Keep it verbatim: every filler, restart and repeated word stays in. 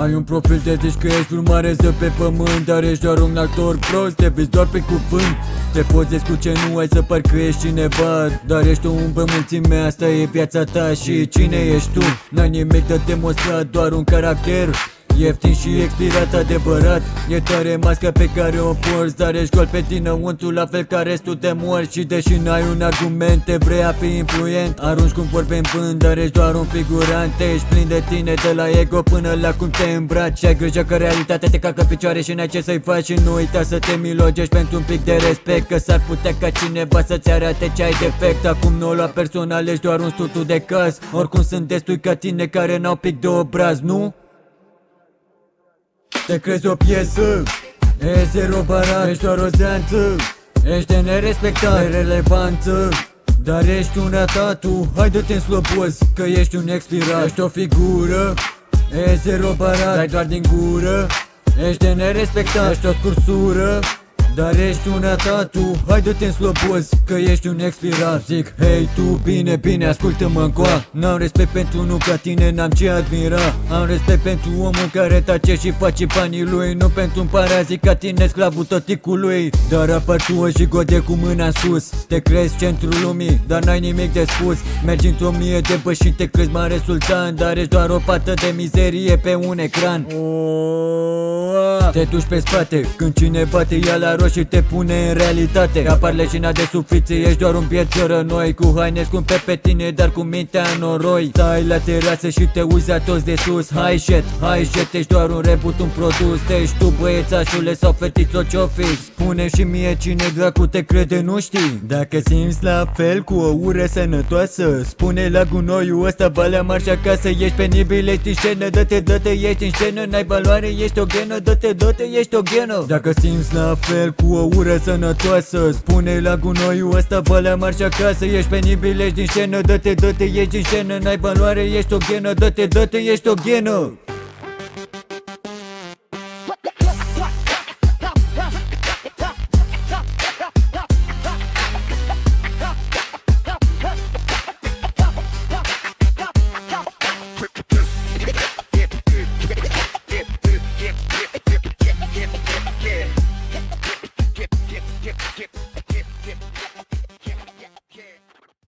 Ai un profil de zici că ești un mare ză pe pământ, dar ești doar un actor prost, te vezi doar pe cuvânt. Te pozezi cu ce nu ai să par că ești cineva, dar ești o împămânțime, asta e viața ta. Și cine ești tu? N-ai nimic de demonstrat, doar un caracter ieftin și expirat adevărat. E tare masca pe care o porți, dar ești gol pe dinăuntru, la fel ca restul de morți. Și deși n-ai un argument, te vrei a fi influent, arunci cum vorbe în vânt, dar ești doar un figurant. Ești plin de tine, de la ego până la cum te îmbraci. Și ai grijă că realitatea te calcă picioare și n-ai ce să-i faci. Și nu uita să te milogești pentru un pic de respect, că s-ar putea ca cineva să-ți arate ce ai defect. Acum nu o lua personal, ești doar un studiu de caz. Oricum sunt destui ca tine care n-au pic de obraz, nu? Te crezi o piesă, e zero barat, ești doar o zeanță, ești de nerespectat, irelevanță, dar ești un ratatu. Haide-te în slobos, că ești un expirat. Ești o figură, e zero barat, dai doar din gură, ești de nerespectat, ești o scursură, dar ești un ratatu. Haide-te în slobos, că ești un expirat. Zic, hei tu, bine, bine, ascultă-mă încoa. N-am respect pentru unul ca tine, n-am ce admira. Am respect pentru omul care tace și face banii lui, nu pentru un parazit ca tine, sclavul tăticului. Dar apar tu și gode cu mâna în sus. Te crezi centrul lumii, dar n-ai nimic de spus. Mergi într-o mie de băși și te crezi mare sultan, dar ești doar o pată de mizerie pe un ecran. Te duci pe spate când cineva te ia la roș și te pune în realitate. Apar leșina de suflițe, ești doar un biet noi, cu haine scumpe pe tine, dar cu mintea în noroi. Stai la terasă și te uiți la toți de sus. Hai shit, hai shit, ești doar un rebut, un produs. Ești tu băiețașule sau fetițo ce-o fi? Spune și mie cine dracu te crede, nu știi? Dacă simți la fel cu o ură sănătoasă, spune la gunoiul ăsta, valea marș acasă. Ești penibil, ești în scenă, dă-te, dă-te, ești în scenă. N-ai valoare, ești o genă, dă-te, dă-te, ești o genă. Dacă simți la fel cu o ură sănătoasă, spune la gunoiul ăsta, valea marș acasă. Ești penibil, ești din scenă, dă-te, dă-te, ești în scenă. N-ai valoare, ești o genă, dă-te, dă-te, ești o genă.